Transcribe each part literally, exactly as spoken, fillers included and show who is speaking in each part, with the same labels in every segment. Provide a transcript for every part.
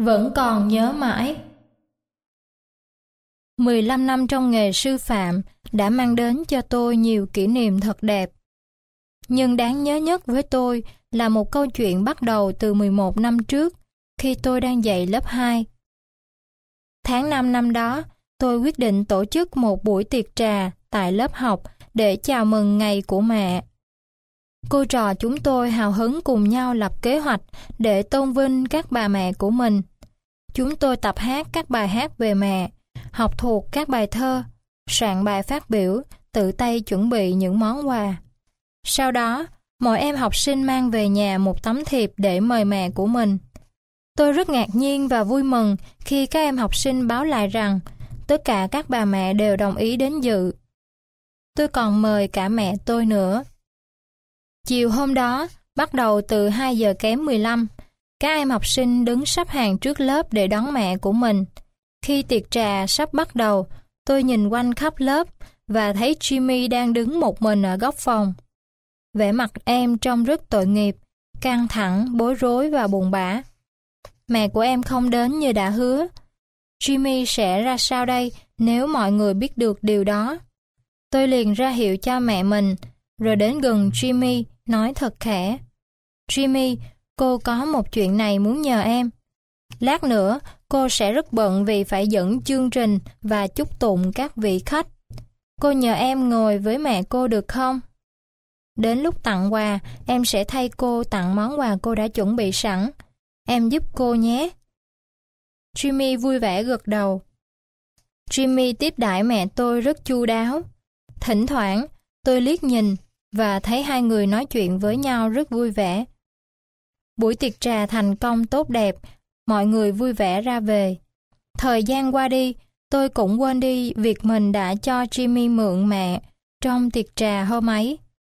Speaker 1: vẫn còn nhớ mãi. mười lăm năm trong nghề sư phạm đã mang đến cho tôi nhiều kỷ niệm thật đẹp. Nhưng đáng nhớ nhất với tôi là một câu chuyện bắt đầu từ mười một năm trước, khi tôi đang dạy lớp hai. Tháng năm năm đó, tôi quyết định tổ chức một buổi tiệc trà tại lớp học để chào mừng ngày của mẹ. Cô trò chúng tôi hào hứng cùng nhau lập kế hoạch để tôn vinh các bà mẹ của mình. Chúng tôi tập hát các bài hát về mẹ, học thuộc các bài thơ, soạn bài phát biểu, tự tay chuẩn bị những món quà. Sau đó, mỗi em học sinh mang về nhà một tấm thiệp để mời mẹ của mình. Tôi rất ngạc nhiên và vui mừng khi các em học sinh báo lại rằng tất cả các bà mẹ đều đồng ý đến dự. Tôi còn mời cả mẹ tôi nữa. Chiều hôm đó, bắt đầu từ hai giờ kém mười lăm, các em học sinh đứng sắp hàng trước lớp để đón mẹ của mình. Khi tiệc trà sắp bắt đầu, tôi nhìn quanh khắp lớp và thấy Jimmy đang đứng một mình ở góc phòng. Vẻ mặt em trông rất tội nghiệp, căng thẳng, bối rối và buồn bã. Mẹ của em không đến như đã hứa. Jimmy sẽ ra sao đây nếu mọi người biết được điều đó? Tôi liền ra hiệu cho mẹ mình, rồi đến gần Jimmy, nói thật khẽ. Jimmy, cô có một chuyện này muốn nhờ em. Lát nữa, cô sẽ rất bận vì phải dẫn chương trình và chúc tụng các vị khách. Cô nhờ em ngồi với mẹ cô được không? Đến lúc tặng quà, em sẽ thay cô tặng món quà cô đã chuẩn bị sẵn. Em giúp cô nhé. Jimmy vui vẻ gật đầu. Jimmy tiếp đãi mẹ tôi rất chu đáo. Thỉnh thoảng, tôi liếc nhìn và thấy hai người nói chuyện với nhau rất vui vẻ. Buổi tiệc trà thành công tốt đẹp, mọi người vui vẻ ra về. Thời gian qua đi, tôi cũng quên đi việc mình đã cho Jimmy mượn mẹ trong tiệc trà hôm ấy.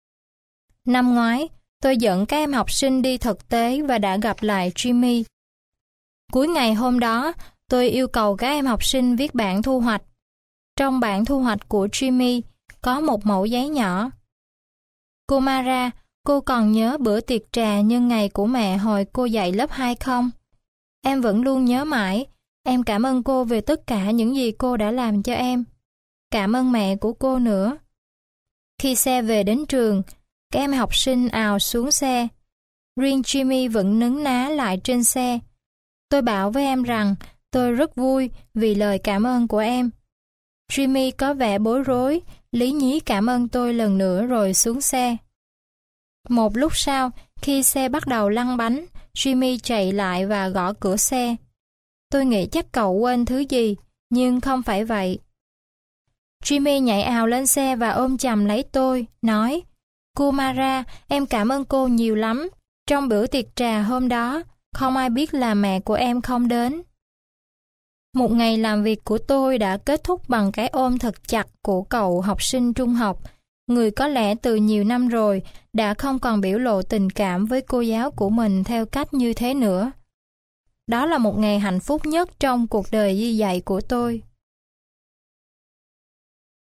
Speaker 1: Năm ngoái, tôi dẫn các em học sinh đi thực tế và đã gặp lại Jimmy. Cuối ngày hôm đó, tôi yêu cầu các em học sinh viết bản thu hoạch. Trong bản thu hoạch của Jimmy có một mẩu giấy nhỏ. Cô Mara, cô còn nhớ bữa tiệc trà nhân ngày của mẹ hồi cô dạy lớp hai không? Em vẫn luôn nhớ mãi. Em cảm ơn cô về tất cả những gì cô đã làm cho em. Cảm ơn mẹ của cô nữa. Khi xe về đến trường, các em học sinh ào xuống xe. Riêng Jimmy vẫn nấn ná lại trên xe. Tôi bảo với em rằng tôi rất vui vì lời cảm ơn của em. Jimmy có vẻ bối rối, lý nhí cảm ơn tôi lần nữa rồi xuống xe. Một lúc sau, khi xe bắt đầu lăn bánh, Jimmy chạy lại và gõ cửa xe. Tôi nghĩ chắc cậu quên thứ gì, nhưng không phải vậy. Jimmy nhảy ào lên xe và ôm chầm lấy tôi, nói: Cô Mara, em cảm ơn cô nhiều lắm. Trong bữa tiệc trà hôm đó, không ai biết là mẹ của em không đến. Một ngày làm việc của tôi đã kết thúc bằng cái ôm thật chặt của cậu học sinh trung học, người có lẽ từ nhiều năm rồi đã không còn biểu lộ tình cảm với cô giáo của mình theo cách như thế nữa. Đó là một ngày hạnh phúc nhất trong cuộc đời đi dạy của tôi.